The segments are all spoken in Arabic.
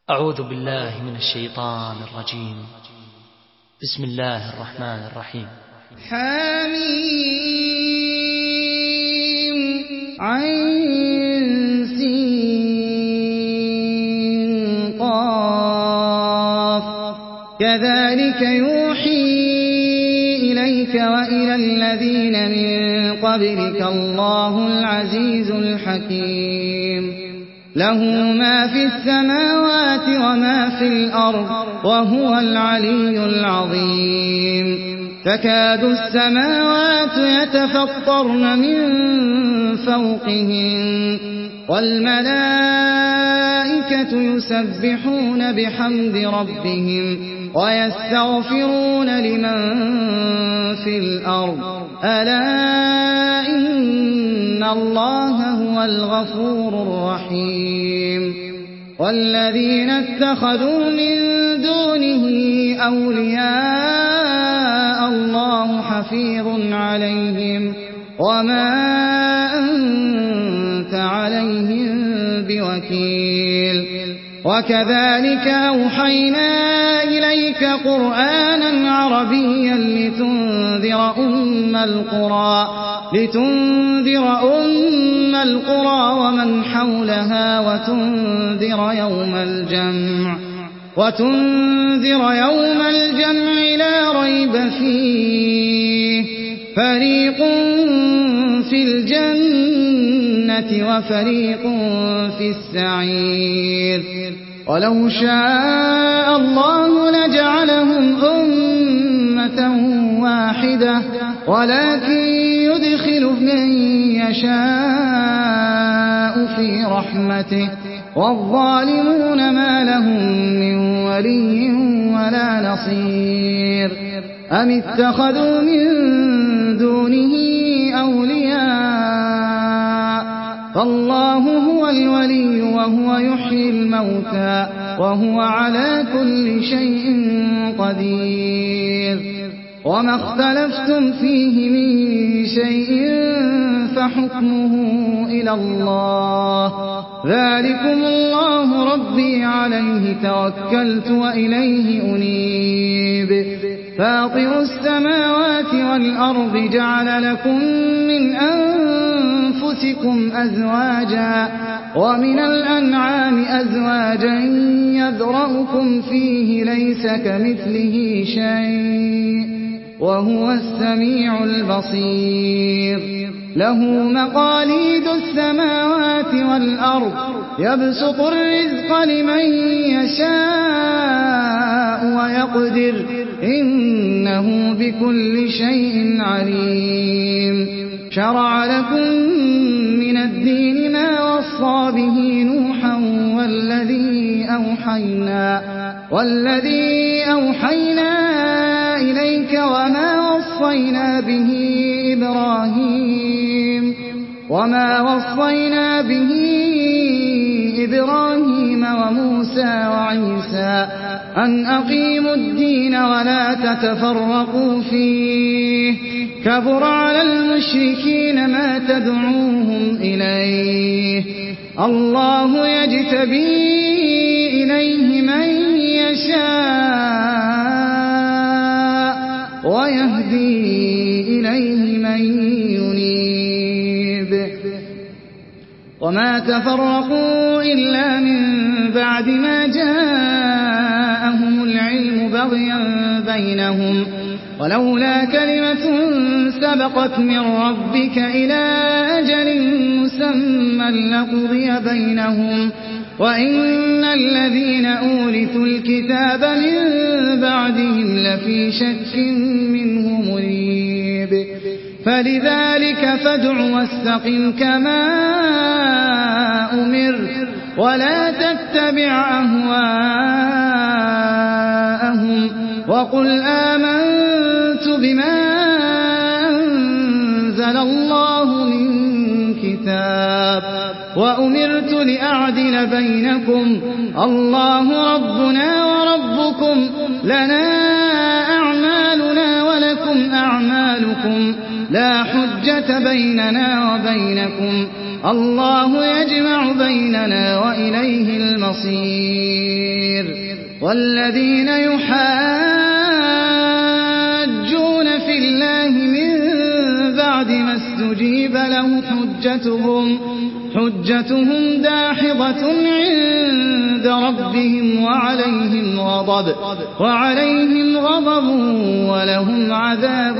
أعوذ بالله من الشيطان الرجيم. بسم الله الرحمن الرحيم. حميم عين سين قاف كذلك يوحي إليك وإلى الذين من قبلك الله العزيز الحكيم له ما في السماوات وما في الأرض وهو العلي العظيم تكاد السماوات يتفطرن من فوقهن والملائكة يسبحون بحمد ربهم ويستغفرون لمن في الأرض ألا إن الله هو الغفور الرحيم والذين اتخذوا من دونه أولياء الله حفيظ عليهم وما أنت عليهم بوكيل وكذلك أوحينا إليك قرآنا عربيا لتنذر أم القرى ومن حولها وتنذر يوم الجمع لا ريب فيه فريق في الجنة وفريق في السعير ولو شاء الله لجعلهم أمة واحدة ولكن يدخل من يشاء في رحمته والظالمون ما لهم من ولي ولا نصير أم اتخذوا من دونه أولياء فالله هو الولي وهو يحيي الموتى وهو على كل شيء قدير وما اختلفتم فيه من شيء فحكمه إلى الله ذلكم الله ربي عليه توكلت وإليه أنيب فاطر السماوات والأرض جعل لكم من أنفسكم أزواجا ومن الأنعام أزواجا يذرأكم فيه ليس كمثله شيء وهو السميع البصير له مقاليد السماوات والأرض يبسط الرزق لمن يشاء ويقدر إنه بكل شيء عليم شرع لكم من الدين ما وصى به نوحا والذي أوحينا إليك وما وصينا به إبراهيم وموسى وعيسى أن أقيموا الدين ولا تتفرقوا فيه كبر على المشركين ما تدعوهم إليه الله يجتبي إليه من يشاء ويهدي إليه من ينيب وما تفرقوا إلا من بعد ما جاءهم العلم بغيا بينهم ولولا كلمة سبقت من ربك إلى أجل مسمى لقضي بينهم وإن الذين أورثوا الكتاب من بعدهم لفي شك منه مريب فلذلك فادع واستقم كما أمر ولا تتبع أهواءهم وقل آمنت بما أنزل الله من كتاب وأمرت لأعدل بينكم الله ربنا وربكم لنا أعمالنا ولكم أعمالكم لا حجة بيننا وبينكم الله يجمع بيننا وإليه المصير والذين يحاجون في الله من بعد ما استجيب له حجتهم داحضة عند ربهم وعليهم غضب ولهم عذاب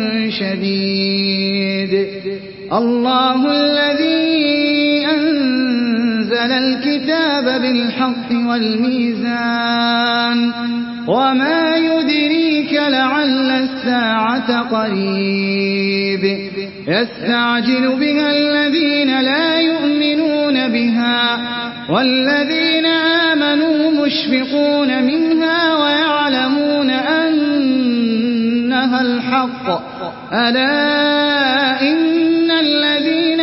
شديد. الله الذي أنزل الكتاب بالحق والميزان وما يدريك لعل الساعة قريب يستعجل بها الذين لا يؤمنون بها والذين آمنوا مشفقون منها ويعلمون أنها الحق ألا إن الذين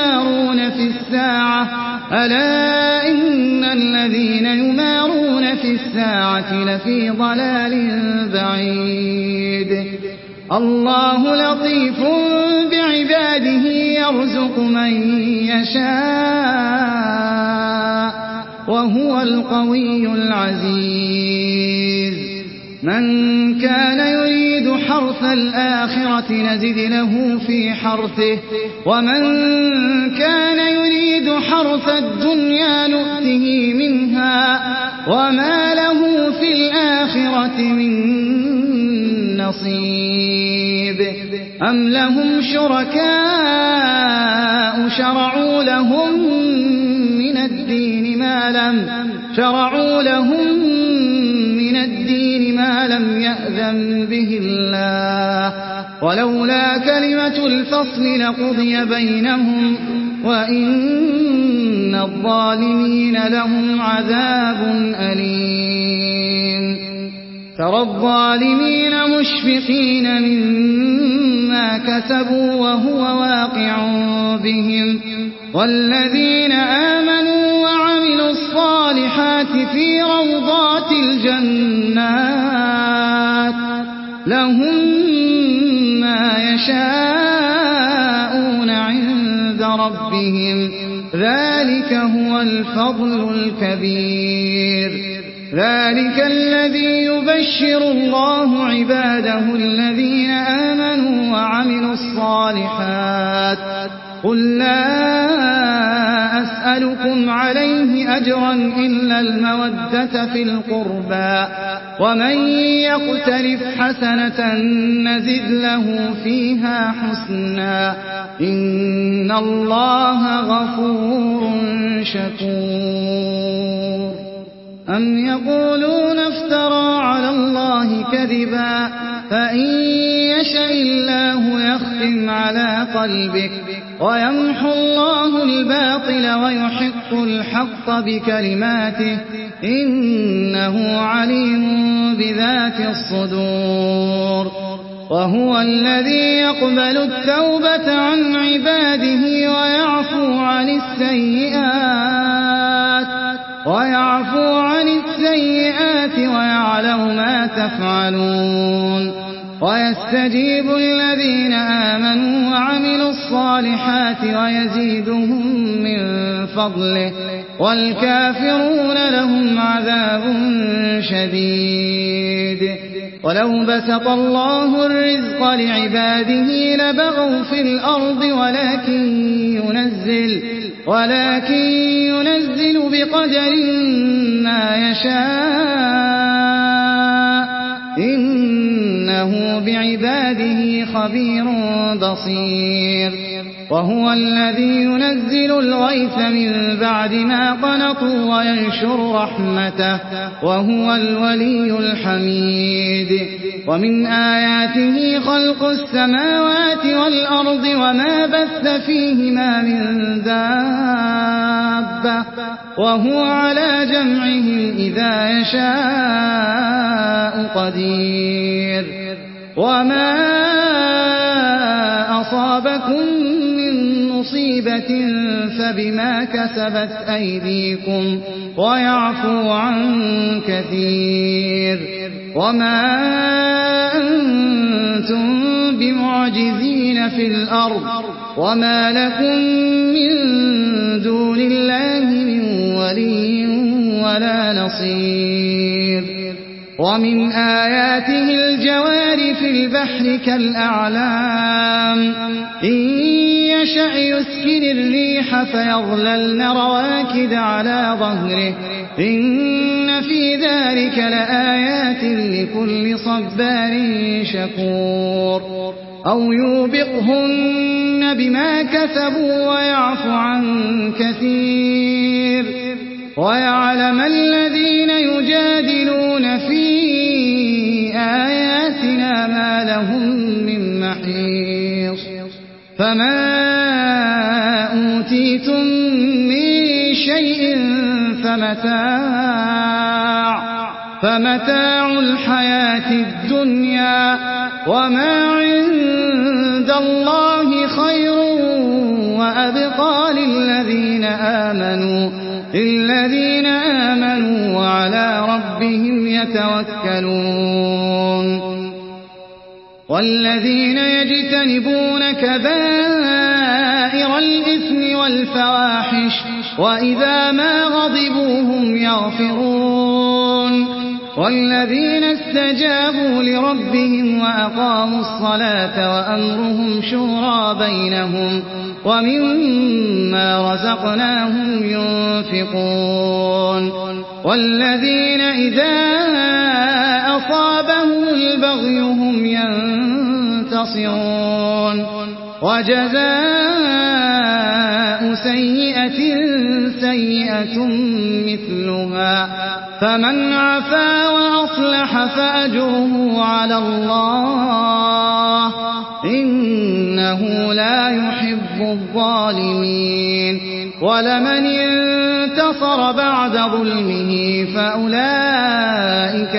يمارون في الساعة لفي ضلال بعيد. الله لطيف بعباده يرزق من يشاء وهو القوي العزيز. من كان يريد حرث الآخرة نزد له في حرثه ومن كان يريد حرث الدنيا نؤته منها وما له في الآخرة من نصيب. أم لهم شركاء شرعوا لهم من الدين ما لم يأذن به الله ولولا كلمة الفصل لقضي بينهم وإن الظالمين لهم عذاب أليم. ترى الظالمين مشفقين مما كسبوا وهو واقع بهم والذين آمنوا وعملوا الصالحات في روضات الجنات لهم ما يشاءون عند ربهم ذلك هو الفضل الكبير. ذلك الذي يبشر الله عباده الذين آمنوا وعملوا الصالحات قل لا أسألكم عليه أجرا إلا المودة في القربى ومن يقترف حسنة نزد له فيها حسنا إن الله غفور شكور. أم يقولون افترى على الله كذبا فإن يشأ الله يختم على قلبك ويمحو الله الباطل ويحق الحق بكلماته إنه عليم بذات الصدور. وهو الذي يقبل التوبة عن عباده ويعفو عن السيئات ويعلم ما تفعلون ويستجيب الذين آمنوا وعملوا الصالحات ويزيدهم من فضله والكافرون لهم عذاب شديد. ولو بسط الله الرزق لعباده لبغوا في الأرض ولكن ينزل بقدر ما يشاء إنه بعباده خبير بصير. وهو الذي ينزل الغيث من بعد ما قنطوا وينشر رحمته وهو الولي الحميد. ومن آياته خلق السماوات والأرض وما بث فيهما من دابة وهو على جمعهم إذا يشاء قدير. وما أصابكم من مصيبة فبما كسبت أيديكم ويعفو عن كثير. وما أنتم بمعجزين في الأرض وما لكم من دون الله من ولي ولا نصير ومن آياته الجوار في البحر كالأعلام إن يشأ يسكن الريح فيظللن رواكد على ظهره إن في ذلك لآيات لكل صبار شكور أو يوبقهن بما كسبوا ويعفو عن كثير ويعلم الذين يجادلون في آياتنا ما لهم من محيص فما أوتيتم من شيء فمتاع الحياة الدنيا وما عند الله خير وأبقى للذين آمنوا وعلى ربهم يتوكلون والذين يجتنبون كبائر الإثم والفواحش وإذا ما غضبوا هم يغفرون والذين استجابوا لربهم وأقاموا الصلاة وأمرهم شورى بينهم ومما رزقناهم ينفقون والذين إذا أصابهم البغي هم ينتصرون وجزاء سيئة سيئة مثلها فمن عفا وأصلح فأجره على الله إنه لا يحب الظالمين ولمن انتصر بعد ظلمه فأولئك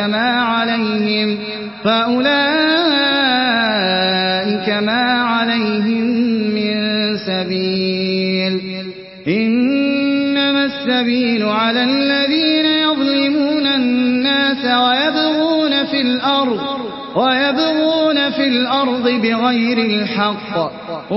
ما عليهم من سبيل إنما السبيل على الذين يظلمون الناس ويبغون في الأرض بغير الحق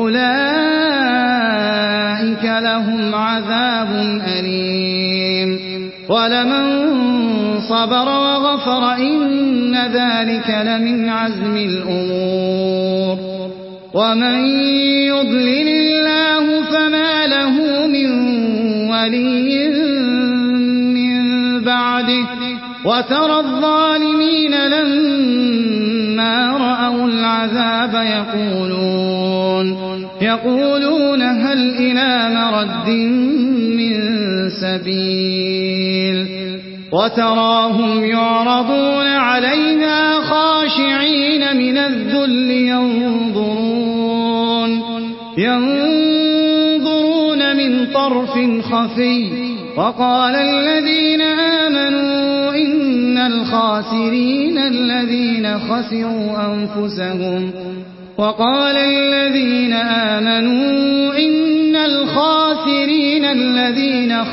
أولئك لهم عذاب أليم ولمن صبر وغفر إن ذلك لمن عزم الأمور ومن يضلل الله فما له من ولي من بعده وترى الظالمين لما رأوا العذاب يقولون هل إلى مرد من سبيل وتراهم يعرضون عليها خاشعين من الذل ينظرون من طرف خفي وقال الذين آمنوا إن الخاسرين الذين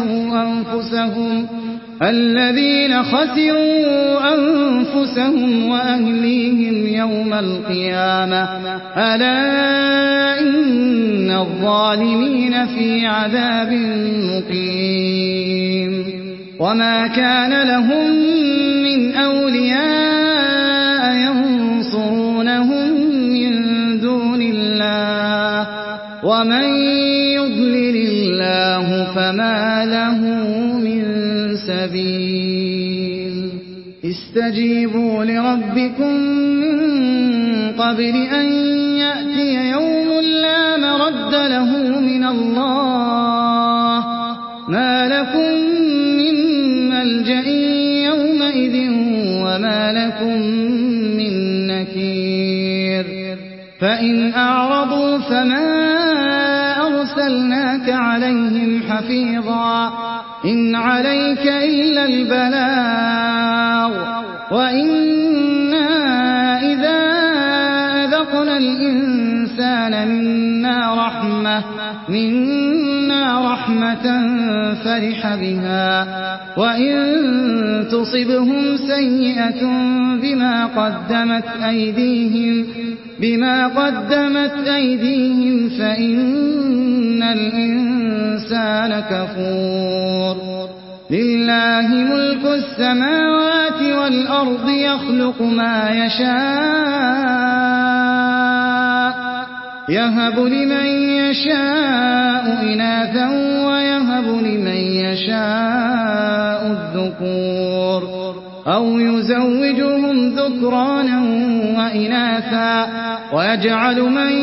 خسروا أنفسهم وأهليهم يوم القيامة ألا إن الظالمين في عذاب مقيم وما كان لهم من أولياء ينصرونهم من دون الله ومن يضلل الله فما له من سبيل استجيبوا لربكم من قبل أن يأتي يوم لا مرد له من الله ما لكم من ملجأ يومئذ وما لكم من نكير فإن أعرضوا فما أرسلناك عليهم حفيظا إن عليك إلا البلاغ وإنا إذا أذقنا الإنسان منا رحمة فرح بها وإن تصبهم سيئة بما قدمت أيديهم فإن الإنسان كفور لله ملك السماوات والأرض يخلق ما يشاء يهب لمن يشاء إناثا ويهب لمن يشاء الذكور أو يزوجهم ذكرانا وإناثا ويجعل من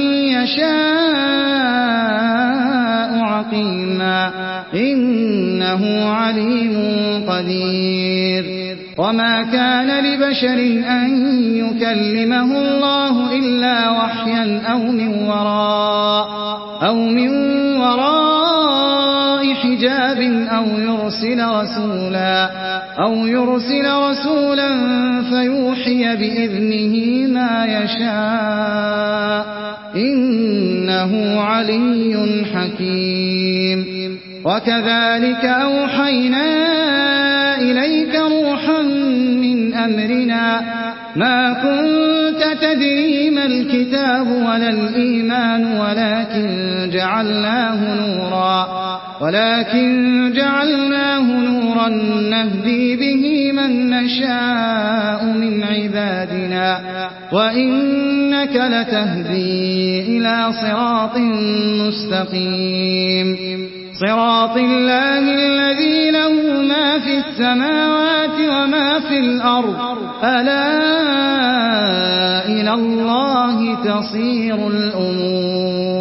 يشاء عقيما إنه عليم قدير وما كان لبشر أن يكلمه الله إلا وحيا أو من وراء حجاب أو يرسل رسولا فيوحي بإذنه ما يشاء إنه علي حكيم وكذلك أوحينا إليك روحا من أمرنا ما كنت تدري ما الكتاب ولا الإيمان ولكن جعلناه نورا نهدي به من نشاء من عبادنا وإنك لتهدي إلى صراط مستقيم صراط الله الذي له ما في السماوات وما في الأرض ألا إلى الله تصير الأمور